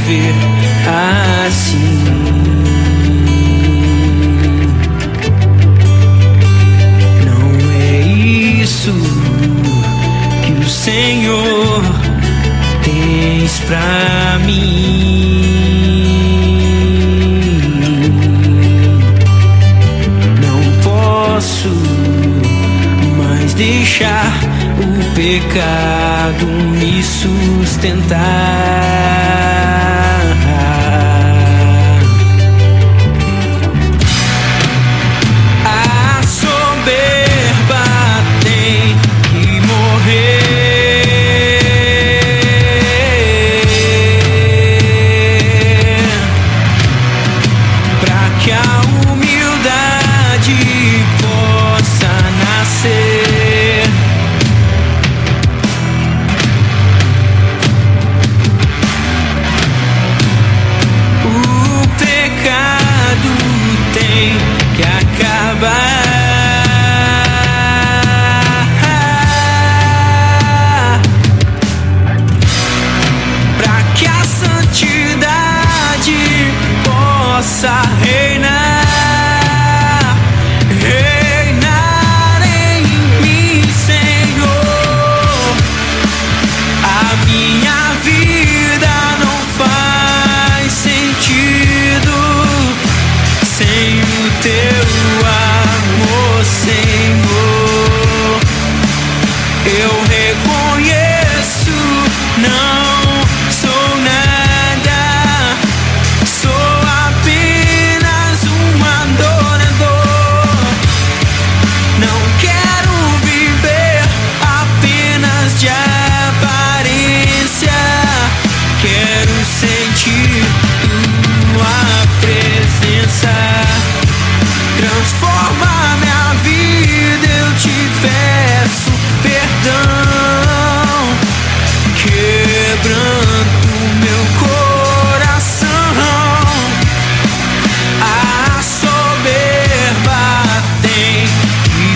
viver assim. Não é isso que o Senhor tens pra mim. Não posso mais deixar o pecado me sustentar. A soberba tem que morrer, pra que a humildade possa nascer. O pecado tem que acabar, pra que a santidade possa reinar, reinar em mim, Senhor. A minha vida não faz sentido sem o teu amor, Senhor. Eu reconheço, não sou nada, sou apenas um adorador. Não quero viver apenas de aparência, quero sentir tua presença. Transforma minha vida, eu te peço perdão. Quebranto meu coração. A soberba tem que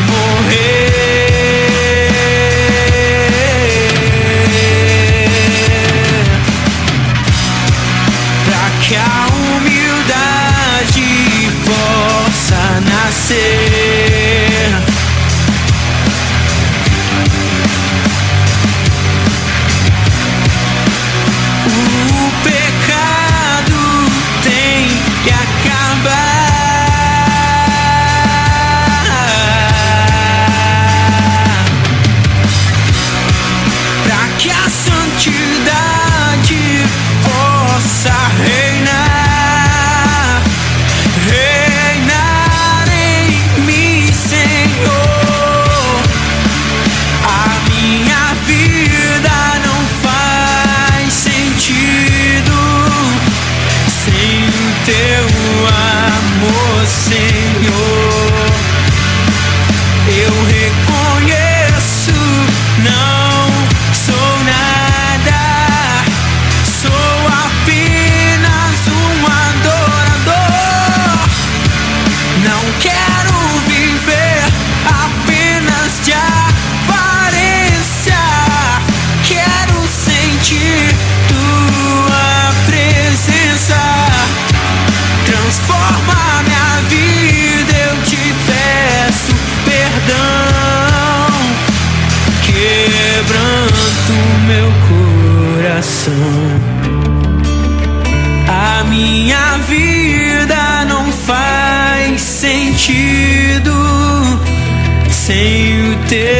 morrer, pra que a humildade possa nascer. O pecado tem que acabar, pra que a santidade possa reinar, reinar em mim, Senhor. A minha vida não faz sentido sem o teu amor, Senhor. Eu reconheço, não sou nada, sou apenas um adorador. Não quero viver apenas de aparência, quero sentir tua presença. Transforma minha vida, eu te peço perdão. Quebranto meu coração. A minha vida não faz sentido sem o teu